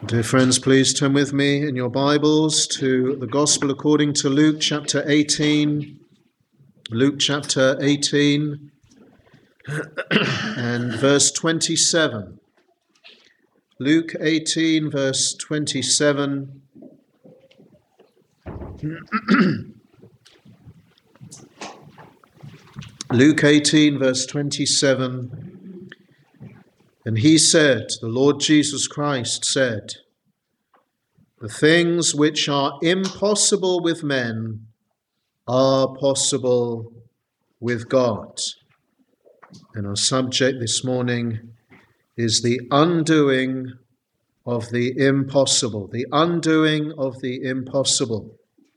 Dear friends, please turn with me in your Bibles to the Gospel according to Luke chapter 18. Luke chapter 18 and verse 27. Luke 18 verse 27. Luke 18 verse 27. And he said, the Lord Jesus Christ said, "The things which are impossible with men are possible with God." And our subject this morning is the undoing of the impossible. The undoing of the impossible.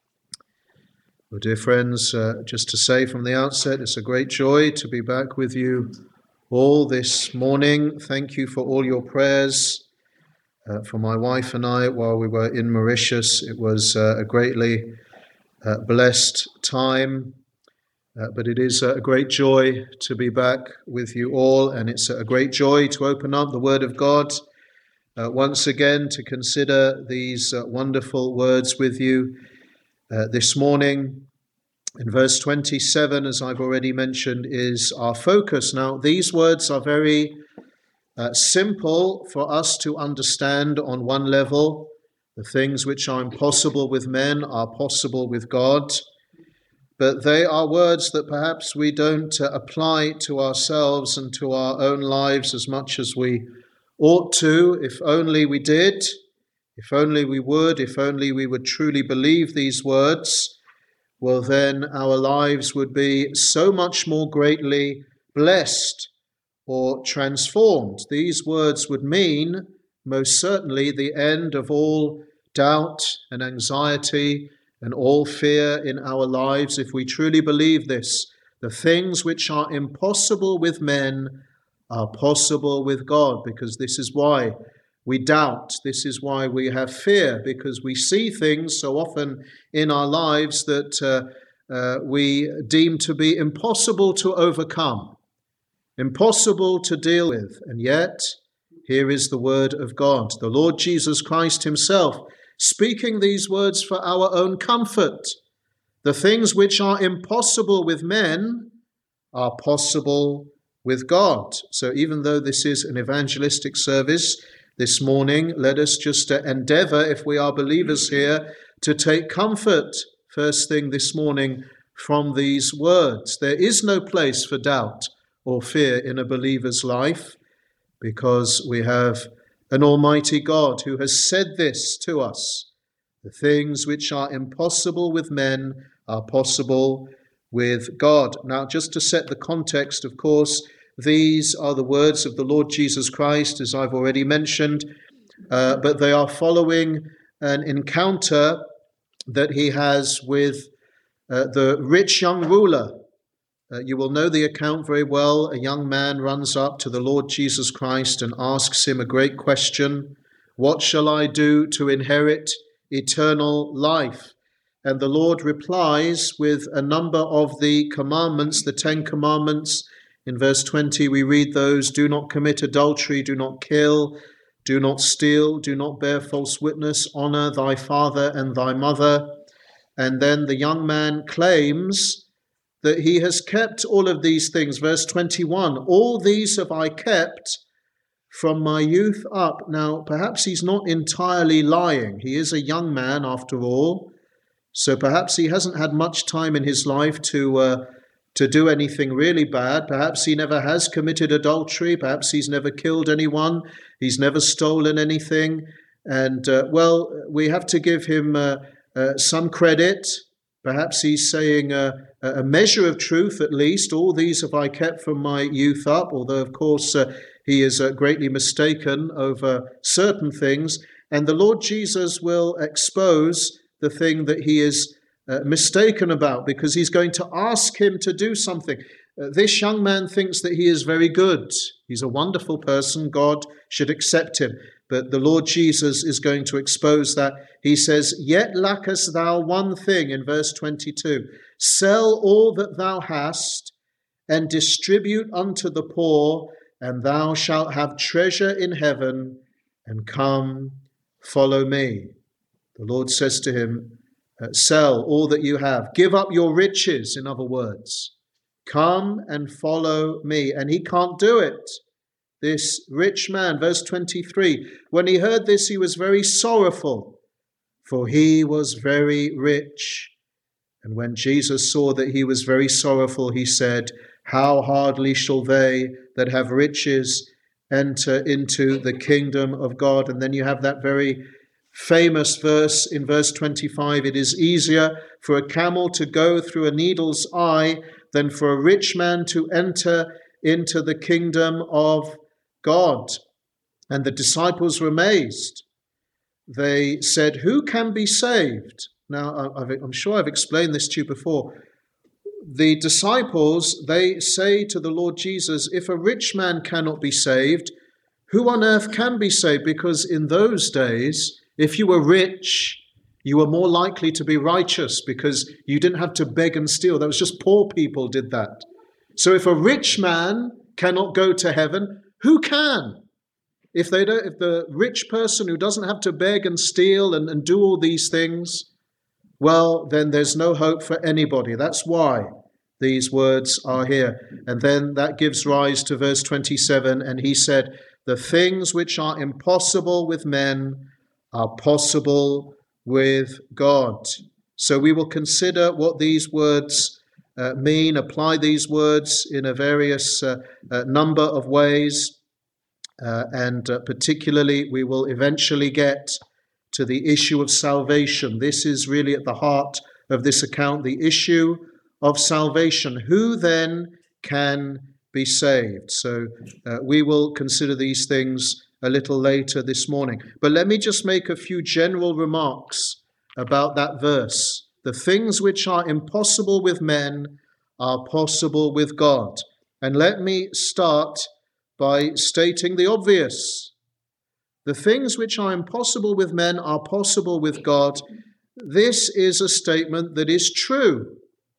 Well, dear friends, just to say from the outset, it's a great joy to be back with you all this morning. Thank you for all your prayers for my wife and I while we were in Mauritius. It was a greatly blessed time, but it is a great joy to be back with you all, and it's a great joy to open up the Word of God once again to consider these wonderful words with you this morning. In verse 27, as I've already mentioned, is our focus. Now, these words are very simple for us to understand on one level. The things which are impossible with men are possible with God. But they are words that perhaps we don't apply to ourselves and to our own lives as much as we ought to. If only we did, if only we would, if only we would truly believe these words, well, then our lives would be so much more greatly blessed or transformed. These words would mean, most certainly, the end of all doubt and anxiety and all fear in our lives, if we truly believe this. The things which are impossible with men are possible with God, because this is why we doubt. This is why we have fear, because we see things so often in our lives that we deem to be impossible to overcome, impossible to deal with. And yet, here is the word of God, the Lord Jesus Christ himself, speaking these words for our own comfort. The things which are impossible with men are possible with God. So even though this is an evangelistic service this morning, let us just endeavor, if we are believers here, to take comfort first thing this morning from these words. There is no place for doubt or fear in a believer's life, because we have an almighty God who has said this to us. The things which are impossible with men are possible with God. Now, just to set the context, of course, these are the words of the Lord Jesus Christ, as I've already mentioned, but they are following an encounter that he has with the rich young ruler. You will know the account very well. A young man runs up to the Lord Jesus Christ and asks him a great question. What shall I do to inherit eternal life? And the Lord replies with a number of the commandments, the 10 commandments. In verse 20, we read those: do not commit adultery, do not kill, do not steal, do not bear false witness, honor thy father and thy mother. And then the young man claims that he has kept all of these things. Verse 21, all these have I kept from my youth up. Now, perhaps he's not entirely lying. He is a young man after all. So perhaps he hasn't had much time in his life to do anything really bad. Perhaps he never has committed adultery. Perhaps he's never killed anyone. He's never stolen anything. And, we have to give him some credit. Perhaps he's saying a measure of truth at least. All these have I kept from my youth up, although, of course, he is greatly mistaken over certain things. And the Lord Jesus will expose the thing that he is mistaken about, because he's going to ask him to do something. This young man thinks that he is very good. He's a wonderful person. God should accept him. But the Lord Jesus is going to expose that. He says, yet lackest thou one thing, in verse 22. Sell all that thou hast and distribute unto the poor, and thou shalt have treasure in heaven, and come follow me. The Lord says to him, sell all that you have. Give up your riches, in other words. Come and follow me. And he can't do it. This rich man, verse 23, when he heard this, he was very sorrowful, for he was very rich. And when Jesus saw that he was very sorrowful, he said, how hardly shall they that have riches enter into the kingdom of God? And then you have that very famous verse in verse 25, it is easier for a camel to go through a needle's eye than for a rich man to enter into the kingdom of God. And the disciples were amazed. They said, who can be saved? Now, I'm sure I've explained this to you before. The disciples, they say to the Lord Jesus, if a rich man cannot be saved, who on earth can be saved? Because in those days, if you were rich, you were more likely to be righteous because you didn't have to beg and steal. That was just poor people did that. So if a rich man cannot go to heaven, who can? If the rich person who doesn't have to beg and steal and do all these things, well, then there's no hope for anybody. That's why these words are here. And then that gives rise to verse 27. And he said, the things which are impossible with men are possible with God. So we will consider what these words mean, apply these words in a various number of ways. And particularly, we will eventually get to the issue of salvation. This is really at the heart of this account, the issue of salvation. Who then can be saved? So we will consider these things a little later this morning. But let me just make a few general remarks about that verse. The things which are impossible with men are possible with God. And let me start by stating the obvious. The things which are impossible with men are possible with God. This is a statement that is true,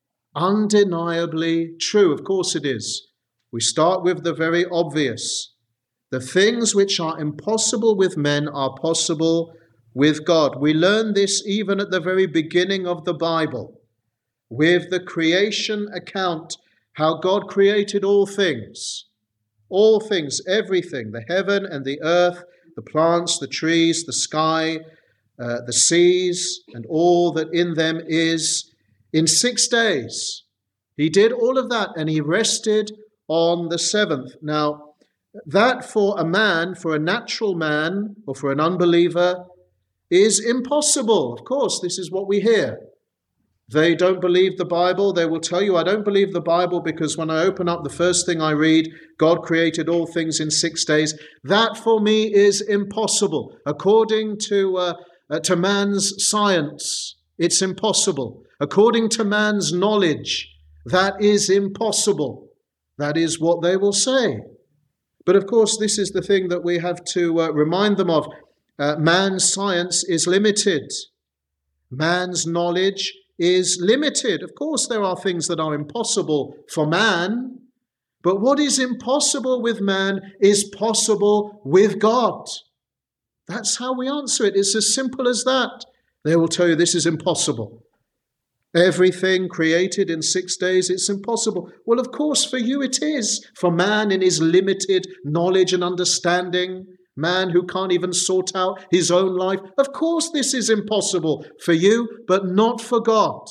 undeniably true. Of course it is. We start with the very obvious. The things which are impossible with men are possible with God. We learn this even at the very beginning of the Bible, with the creation account, how God created all things, everything, the heaven and the earth, the plants, the trees, the sky, the seas, and all that in them is, in 6 days. He did all of that, and he rested on the seventh. Now, that for a man, for a natural man, or for an unbeliever, is impossible. Of course, this is what we hear. They don't believe the Bible. They will tell you, I don't believe the Bible because when I open up, the first thing I read, God created all things in 6 days. That for me is impossible. According to man's science, it's impossible. According to man's knowledge, that is impossible. That is what they will say. But of course, this is the thing that we have to remind them of. Man's science is limited. Man's knowledge is limited. Of course, there are things that are impossible for man, but what is impossible with man is possible with God. That's how we answer it. It's as simple as that. They will tell you this is impossible. Everything created in 6 days, it's impossible. Well, of course, for you it is. For man in his limited knowledge and understanding, man who can't even sort out his own life, of course this is impossible for you, but not for God.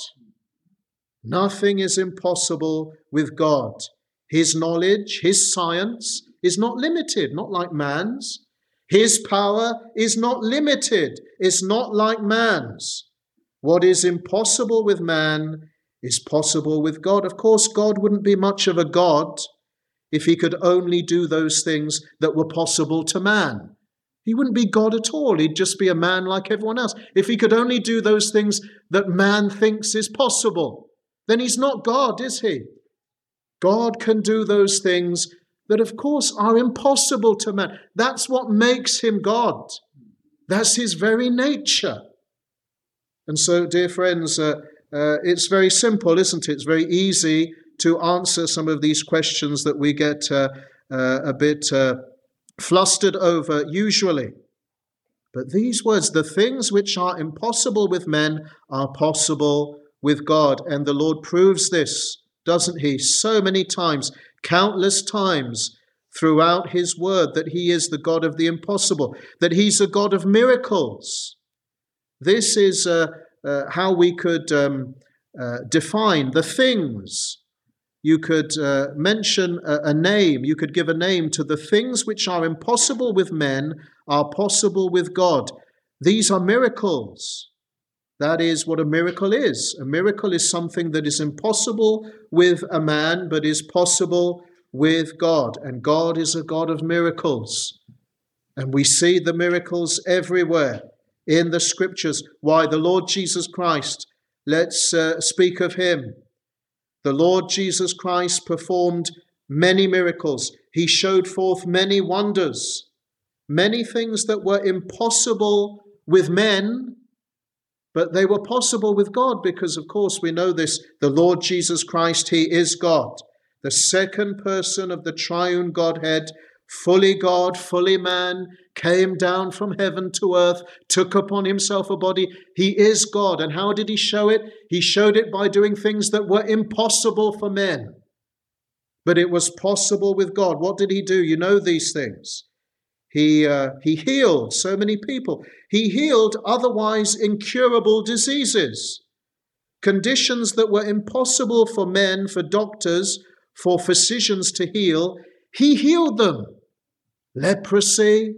Nothing is impossible with God. His knowledge, his science is not limited, not like man's. His power is not limited. It's not like man's. What is impossible with man is possible with God. Of course, God wouldn't be much of a God if he could only do those things that were possible to man. He wouldn't be God at all. He'd just be a man like everyone else. If he could only do those things that man thinks is possible, then he's not God, is he? God can do those things that, of course, are impossible to man. That's what makes him God. That's his very nature. And so, dear friends, it's very simple, isn't it? It's very easy to answer some of these questions that we get a bit flustered over usually. But these words, the things which are impossible with men are possible with God. And the Lord proves this, doesn't he? So many times, countless times throughout his word, that he is the God of the impossible, that he's a God of miracles. This is how we could define the things. You could mention a name. You could give a name to the things which are impossible with men are possible with God. These are miracles. That is what a miracle is. A miracle is something that is impossible with a man, but is possible with God. And God is a God of miracles. And we see the miracles everywhere in the scriptures. Why? The Lord Jesus Christ. Let's speak of him. The Lord Jesus Christ performed many miracles. He showed forth many wonders, many things that were impossible with men, but they were possible with God because, of course, we know this. The Lord Jesus Christ, he is God, the second person of the triune Godhead, fully God, fully man, came down from heaven to earth, took upon himself a body. He is God. And how did he show it? He showed it by doing things that were impossible for men. But it was possible with God. What did he do? You know these things. He healed so many people. He healed otherwise incurable diseases, conditions that were impossible for men, for doctors, for physicians to heal. He healed them. Leprosy.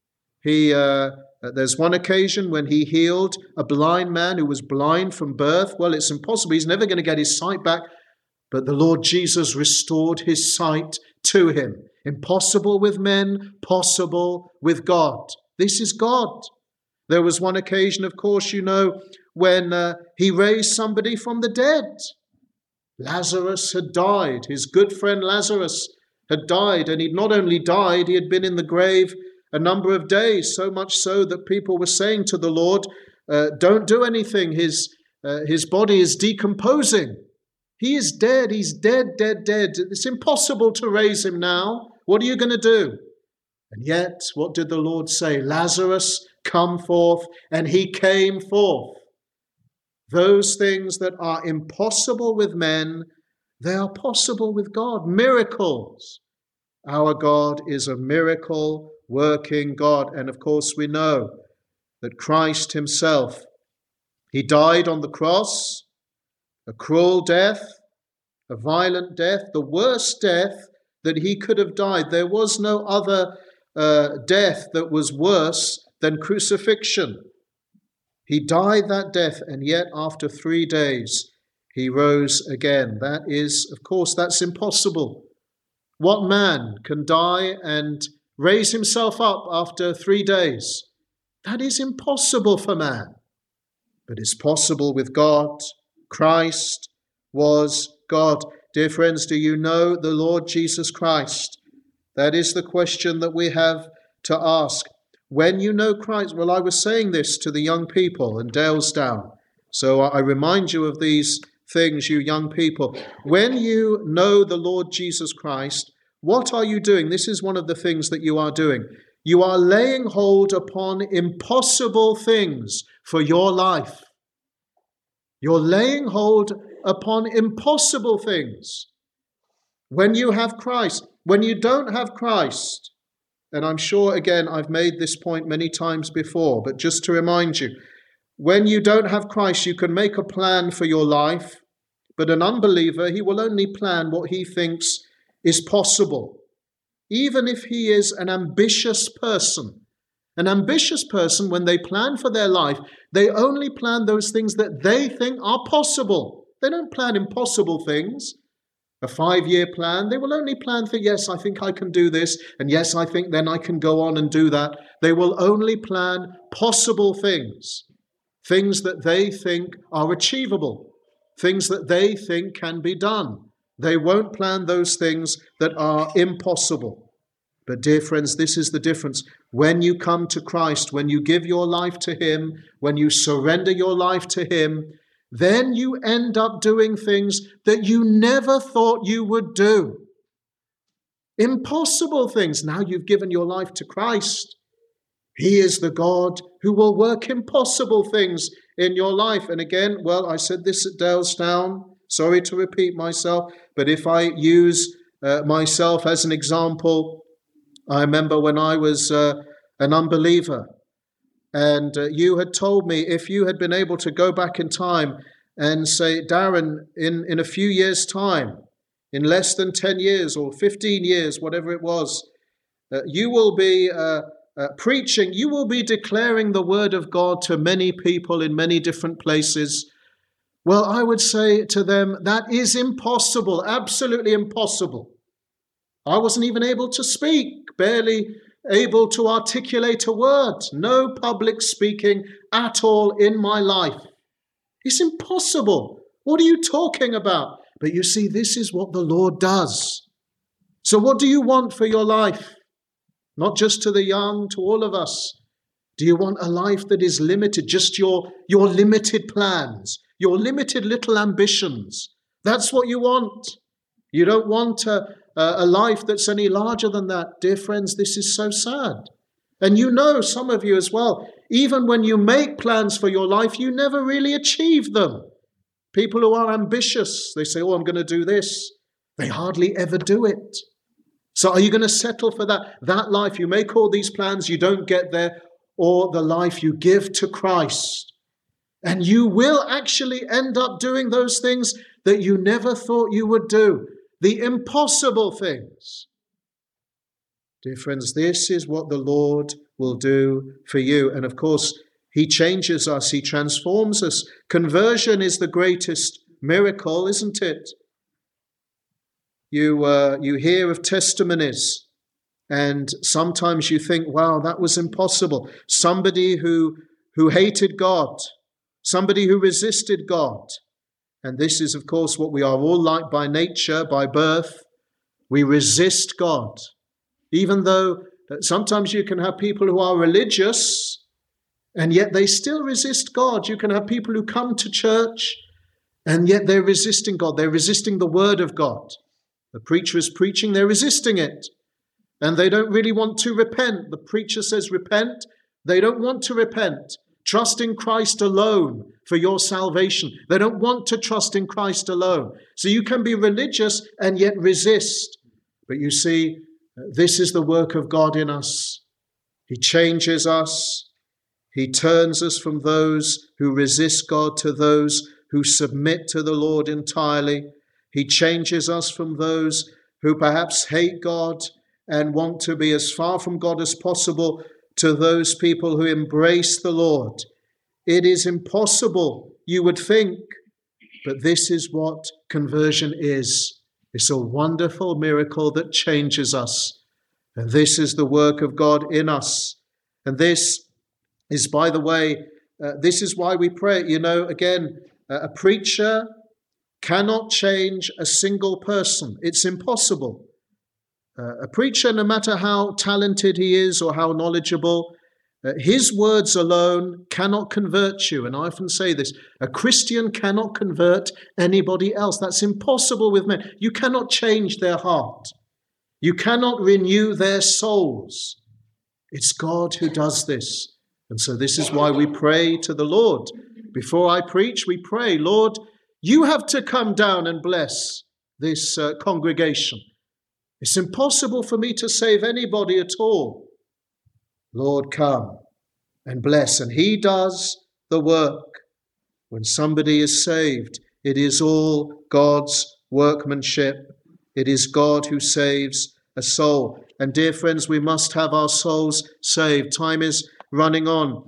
There's one occasion when he healed a blind man who was blind from birth. Well, it's impossible. He's never going to get his sight back. But the Lord Jesus restored his sight to him. Impossible with men, possible with God. This is God. There was one occasion, of course, you know, when he raised somebody from the dead. Lazarus had died. His good friend Lazarus had died. And he'd not only died, he had been in the grave a number of days, so much so that people were saying to the Lord, don't do anything. His body is decomposing. He is dead. He's dead. It's impossible to raise him now. What are you going to do? And yet, what did the Lord say? Lazarus, come forth. And he came forth. Those things that are impossible with men, they are possible with God. Miracles. Our God is a miracle working God. And of course, we know that Christ himself, he died on the cross, a cruel death, a violent death, the worst death that he could have died. There was no other death that was worse than crucifixion. He died that death, and yet after 3 days, he rose again. That is, of course, that's impossible. What man can die and raise himself up after 3 days? That is impossible for man. But it's possible with God. Christ was God. Dear friends, do you know the Lord Jesus Christ? That is the question that we have to ask. When you know Christ, well, I was saying this to the young people in Dalesdown, so I remind you of these things, you young people. When you know the Lord Jesus Christ, what are you doing? This is one of the things that you are doing. You are laying hold upon impossible things for your life. You're laying hold upon impossible things. When you have Christ, when you don't have Christ, and I'm sure, again, I've made this point many times before, but just to remind you, when you don't have Christ, you can make a plan for your life, but an unbeliever, he will only plan what he thinks is possible. Even if he is an ambitious person. An ambitious person, when they plan for their life, they only plan those things that they think are possible. They don't plan impossible things. A 5-year plan, they will only plan for, yes, I think I can do this, and yes, I think then I can go on and do that. They will only plan possible things, things that they think are achievable, things that they think can be done. They won't plan those things that are impossible. But dear friends, this is the difference. When you come to Christ, when you give your life to him, when you surrender your life to him, then you end up doing things that you never thought you would do. Impossible things. Now you've given your life to Christ. He is the God who will work impossible things in your life. And again, well, I said this at Dalestown. Sorry to repeat myself, but if I use myself as an example, I remember when I was an unbeliever, and you had told me if you had been able to go back in time and say, Darren, in a few years' time, in less than 10 years or 15 years, whatever it was, you will be preaching, you will be declaring the word of God to many people in many different places. Well, I would say to them, that is impossible, absolutely impossible. I wasn't even able to speak, barely able to articulate a word, no public speaking at all in my life. It's impossible. What are you talking about? But you see, this is what the Lord does. So what do you want for your life? Not just to the young, to all of us. Do you want a life that is limited, just your limited plans, your limited little ambitions? That's what you want. You don't want a life that's any larger than that. Dear friends, this is so sad. And you know, some of you as well, even when you make plans for your life, you never really achieve them. People who are ambitious, they say, oh, I'm going to do this. They hardly ever do it. So are you going to settle for that life? You make all these plans, you don't get there, or the life you give to Christ. And you will actually end up doing those things that you never thought you would do. The impossible things. Dear friends, this is what the Lord will do for you. And of course, He changes us. He transforms us. Conversion is the greatest miracle, isn't it? You hear of testimonies, and sometimes you think, wow, that was impossible. Somebody who hated God, somebody who resisted God. And this is, of course, what we are all like by nature, by birth. We resist God. Even though sometimes you can have people who are religious, and yet they still resist God. You can have people who come to church, and yet they're resisting God. They're resisting the word of God. The preacher is preaching, they're resisting it. And they don't really want to repent. The preacher says repent. They don't want to repent. Trust in Christ alone for your salvation. They don't want to trust in Christ alone. So you can be religious and yet resist. But you see, this is the work of God in us. He changes us. He turns us from those who resist God to those who submit to the Lord entirely. He changes us from those who perhaps hate God and want to be as far from God as possible to those people who embrace the Lord. It is impossible, you would think, but this is what conversion is. It's a wonderful miracle that changes us. And this is the work of God in us. And this is, by the way, this is why we pray. You know, again, a preacher cannot change a single person. It's impossible. A preacher, no matter how talented he is or how knowledgeable, his words alone cannot convert you. And I often say this, a Christian cannot convert anybody else. That's impossible with men. You cannot change their heart. You cannot renew their souls. It's God who does this. And so this is why we pray to the Lord. Before I preach, we pray, Lord, you have to come down and bless this congregation. It's impossible for me to save anybody at all. Lord, come and bless. And He does the work. When somebody is saved, it is all God's workmanship. It is God who saves a soul. And dear friends, we must have our souls saved. Time is running on.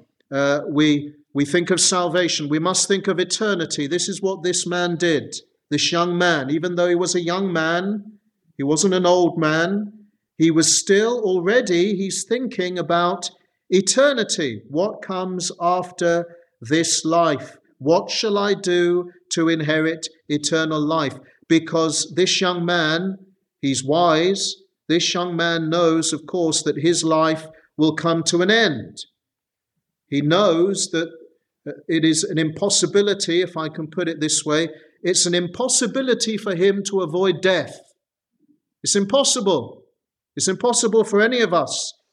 We think of salvation. We must think of eternity. This is what this man did. This young man, even though he was a young man, he wasn't an old man. He was still already, he's thinking about eternity. What comes after this life? What shall I do to inherit eternal life? Because this young man, he's wise. This young man knows, of course, that his life will come to an end. He knows that it is an impossibility, if I can put it this way, it's an impossibility for him to avoid death. It's impossible. It's impossible for any of us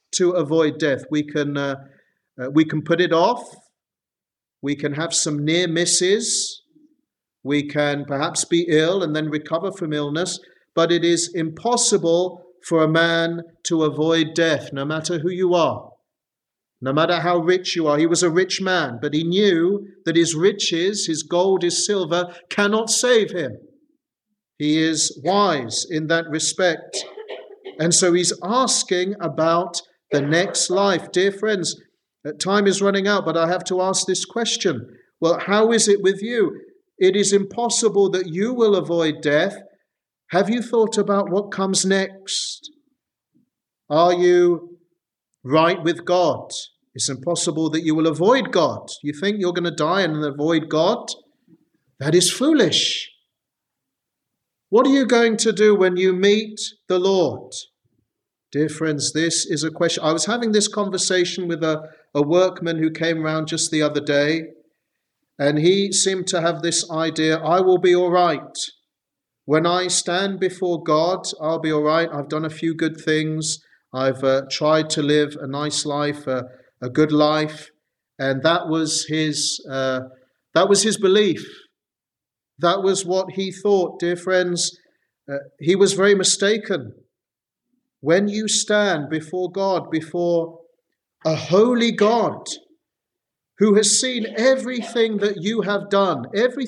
to avoid death. We can put it off. We can have some near misses. We can perhaps be ill and then recover from illness. But it is impossible for a man to avoid death, no matter who you are, no matter how rich you are. He was a rich man, but he knew that his riches, his gold, his silver, cannot save him. He is wise in that respect. And so he's asking about the next life. Dear friends, time is running out, but I have to ask this question. Well, how is it with you? It is impossible that you will avoid death. Have you thought about what comes next? Are you right with God? It's impossible that you will avoid God. You think you're going to die and avoid God? That is foolish. What are you going to do when you meet the Lord? Dear friends, this is a question. I was having this conversation with a workman who came round just the other day, and he seemed to have this idea, I will be all right. When I stand before God, I'll be all right. I've done a few good things. I've tried to live a nice life, a good life. And that was his belief. That was what he thought. Dear friends, he was very mistaken. When you stand before God, before a holy God who has seen everything that you have done,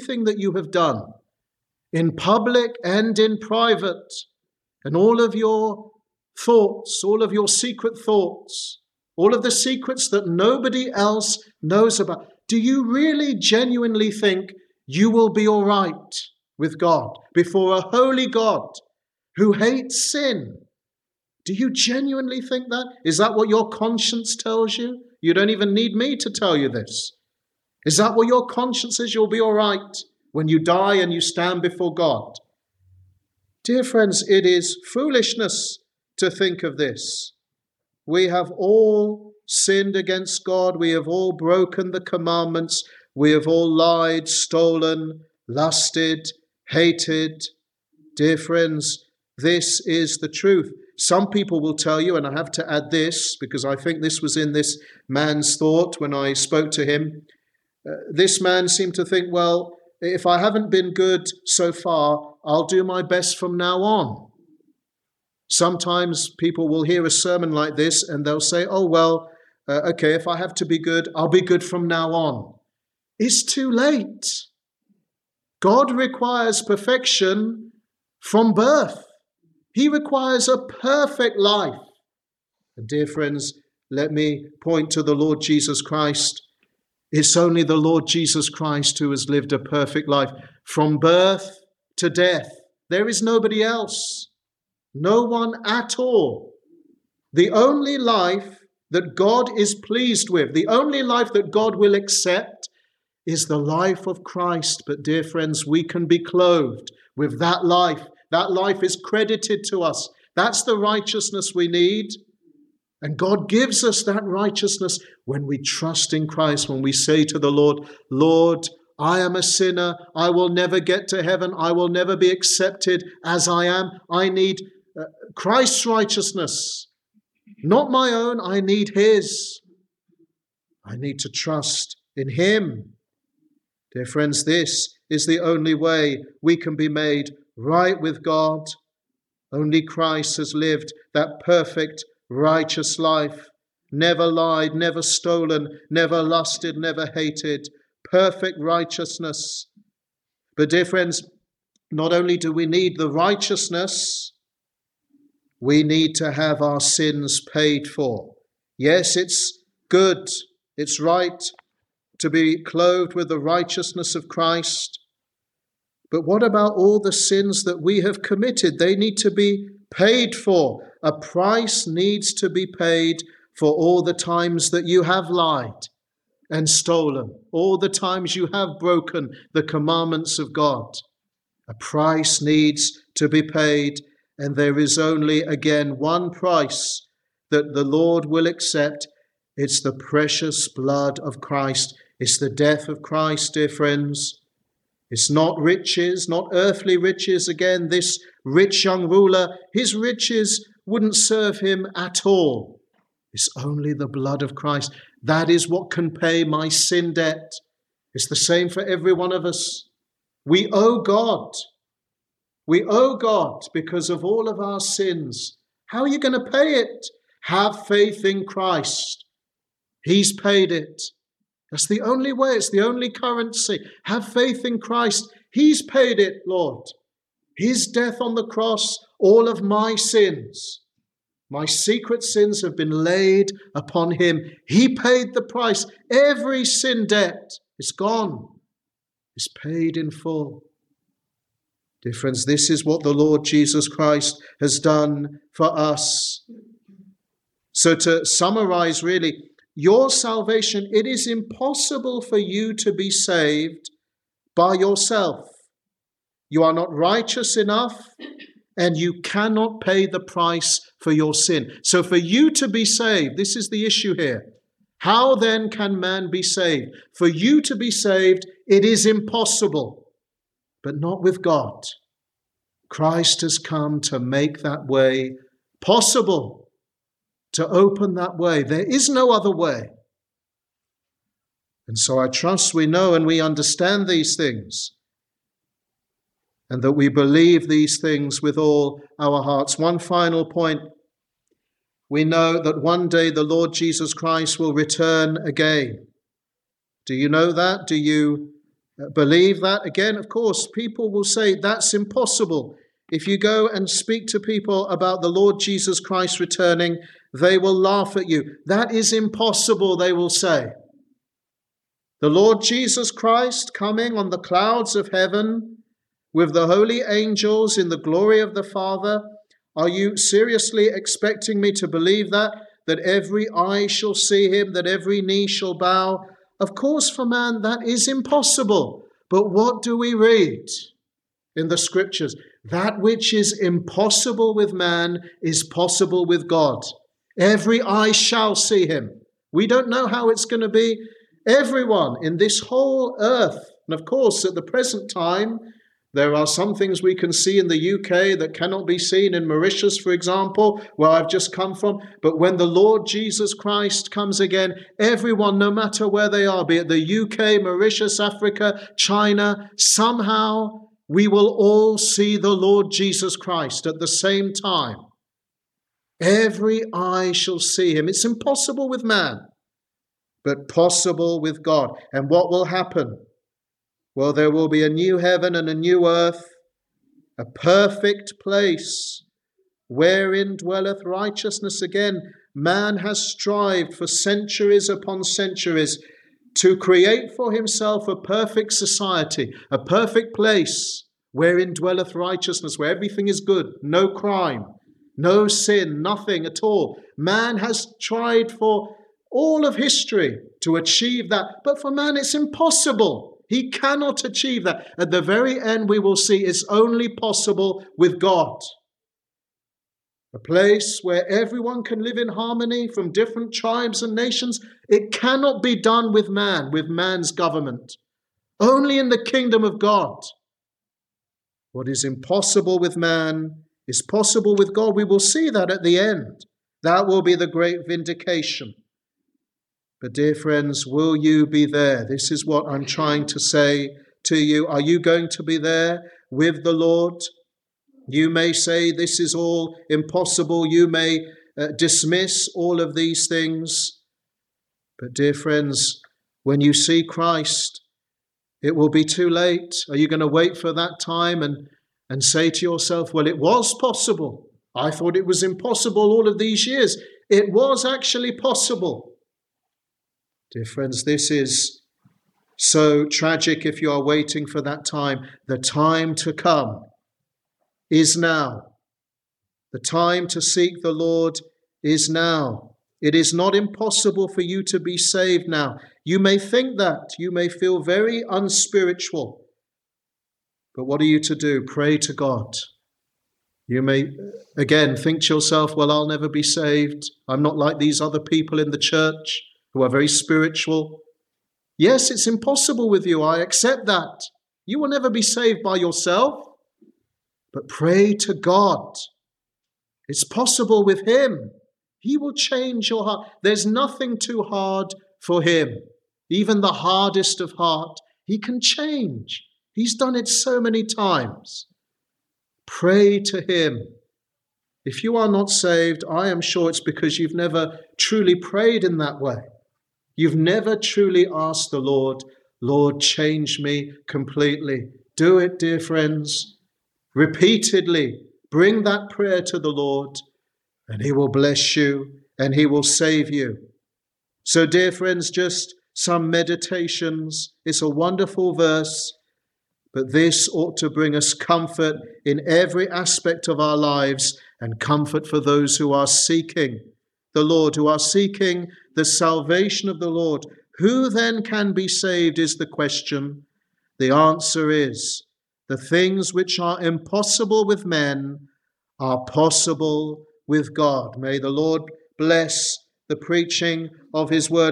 in public and in private, and all of your thoughts, all of your secret thoughts, all of the secrets that nobody else knows about. Do you really genuinely think you will be all right with God before a holy God who hates sin? Do you genuinely think that? Is that what your conscience tells you? You don't even need me to tell you this. Is that what your conscience says? You'll be all right when you die and you stand before God. Dear friends, it is foolishness to think of this. We have all sinned against God. We have all broken the commandments. We have all lied, stolen, lusted, hated. Dear friends, this is the truth. Some people will tell you, and I have to add this because I think this was in this man's thought when I spoke to him. This man seemed to think, well, if I haven't been good so far, I'll do my best from now on. Sometimes people will hear a sermon like this and they'll say, oh, well, okay, if I have to be good, I'll be good from now on. It's too late. God requires perfection from birth. He requires a perfect life. And dear friends, let me point to the Lord Jesus Christ. It's only the Lord Jesus Christ who has lived a perfect life from birth to death. There is nobody else. No one at all. The only life that God is pleased with, the only life that God will accept is the life of Christ. But dear friends, we can be clothed with that life. That life is credited to us. That's the righteousness we need. And God gives us that righteousness when we trust in Christ, when we say to the Lord, Lord, I am a sinner. I will never get to heaven. I will never be accepted as I am. I need Christ's righteousness, not my own. I need His. I need to trust in Him. Dear friends, this is the only way we can be made right with God. Only Christ has lived that perfect, righteous life. Never lied, never stolen, never lusted, never hated. Perfect righteousness. But dear friends, not only do we need the righteousness, we need to have our sins paid for. Yes, it's good, it's right to be clothed with the righteousness of Christ. But what about all the sins that we have committed? They need to be paid for. A price needs to be paid for all the times that you have lied and stolen, all the times you have broken the commandments of God. A price needs to be paid, and there is only, again, one price that the Lord will accept. It's the precious blood of Christ. It's the death of Christ, dear friends. It's not riches, not earthly riches. Again, this rich young ruler, his riches wouldn't serve him at all. It's only the blood of Christ. That is what can pay my sin debt. It's the same for every one of us. We owe God. We owe God because of all of our sins. How are you going to pay it? Have faith in Christ. He's paid it. That's the only way. It's the only currency. Have faith in Christ. He's paid it, Lord. His death on the cross, all of my sins, my secret sins have been laid upon him. He paid the price. Every sin debt is gone. It's paid in full. Dear friends, this is what the Lord Jesus Christ has done for us. So to summarize really, your salvation, it is impossible for you to be saved by yourself. You are not righteous enough, and you cannot pay the price for your sin. So for you to be saved, this is the issue here. How then can man be saved? For you to be saved, it is impossible, but not with God. Christ has come to make that way possible, to open that way. There is no other way. And so I trust we know and we understand these things, and that we believe these things with all our hearts. One final point. We know that one day the Lord Jesus Christ will return again. Do you know that? Do you believe that? Again, of course, people will say that's impossible. If you go and speak to people about the Lord Jesus Christ returning, they will laugh at you. That is impossible, they will say. The Lord Jesus Christ coming on the clouds of heaven with the holy angels in the glory of the Father. Are you seriously expecting me to believe that every eye shall see him, that every knee shall bow? Of course, for man, that is impossible. But what do we read in the scriptures? That which is impossible with man is possible with God. Every eye shall see him. We don't know how it's going to be. Everyone in this whole earth, and of course, at the present time, there are some things we can see in the UK that cannot be seen in Mauritius, for example, where I've just come from. But when the Lord Jesus Christ comes again, everyone, no matter where they are, be it the UK, Mauritius, Africa, China, somehow we will all see the Lord Jesus Christ at the same time. Every eye shall see him. It's impossible with man, but possible with God. And what will happen? Well, there will be a new heaven and a new earth, a perfect place wherein dwelleth righteousness. Again, man has strived for centuries upon centuries to create for himself a perfect society, a perfect place wherein dwelleth righteousness, where everything is good, no crime, no sin, nothing at all. Man has tried for all of history to achieve that, but for man it's impossible. He cannot achieve that. At the very end, we will see it's only possible with God. A place where everyone can live in harmony from different tribes and nations. It cannot be done with man, with man's government. Only in the kingdom of God. What is impossible with man is possible with God. We will see that at the end. That will be the great vindication. But dear friends, will you be there? This is what I'm trying to say to you. Are you going to be there with the Lord? You may say this is all impossible. You may dismiss all of these things. But dear friends, when you see Christ, it will be too late. Are you going to wait for that time and say to yourself, well, it was possible. I thought it was impossible all of these years. It was actually possible. Dear friends, this is so tragic if you are waiting for that time. The time to come is now. The time to seek the Lord is now. It is not impossible for you to be saved now. You may think that. You may feel very unspiritual. But what are you to do? Pray to God. You may, again, think to yourself, well, I'll never be saved. I'm not like these other people in the church who are very spiritual. Yes, it's impossible with you. I accept that. You will never be saved by yourself. But pray to God. It's possible with him. He will change your heart. There's nothing too hard for him. Even the hardest of heart, he can change. He's done it so many times. Pray to him. If you are not saved, I am sure it's because you've never truly prayed in that way. You've never truly asked the Lord, Lord, change me completely. Do it, dear friends. Repeatedly bring that prayer to the Lord, and he will bless you and he will save you. So, dear friends, just some meditations. It's a wonderful verse, but this ought to bring us comfort in every aspect of our lives and comfort for those who are seeking the Lord, who are seeking the salvation of the Lord. Who then can be saved is the question. The answer is, the things which are impossible with men are possible with God. May the Lord bless the preaching of his word.